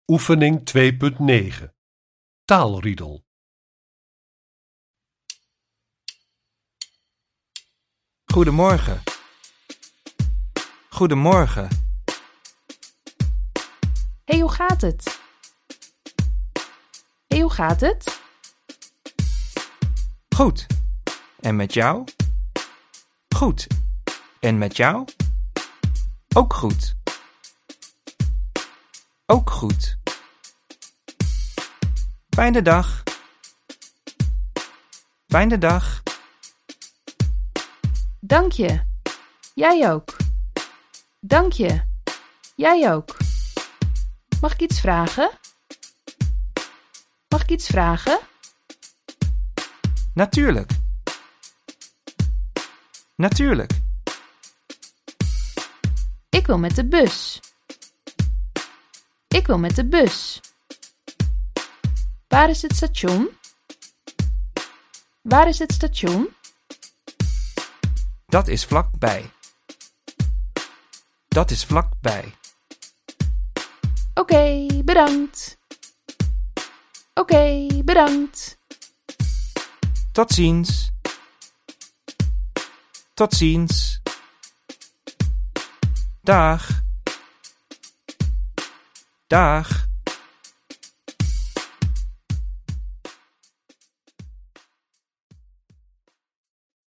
Oefening 2.9 Taalriedel. Goedemorgen. Goedemorgen. Hey, hoe gaat het? Hey, hoe gaat het? Goed. En met jou? Goed. En met jou? Ook goed. Ook goed. Fijne dag. Fijne dag. Dank je. Jij ook. Dank je. Jij ook. Mag ik iets vragen? Mag ik iets vragen? Natuurlijk. Natuurlijk. Ik wil met de bus. Ik wil met de bus. Waar is het station? Waar is het station? Dat is vlakbij. Dat is vlakbij. Oké, bedankt. Oké, bedankt. Tot ziens. Tot ziens. Dag. Dag.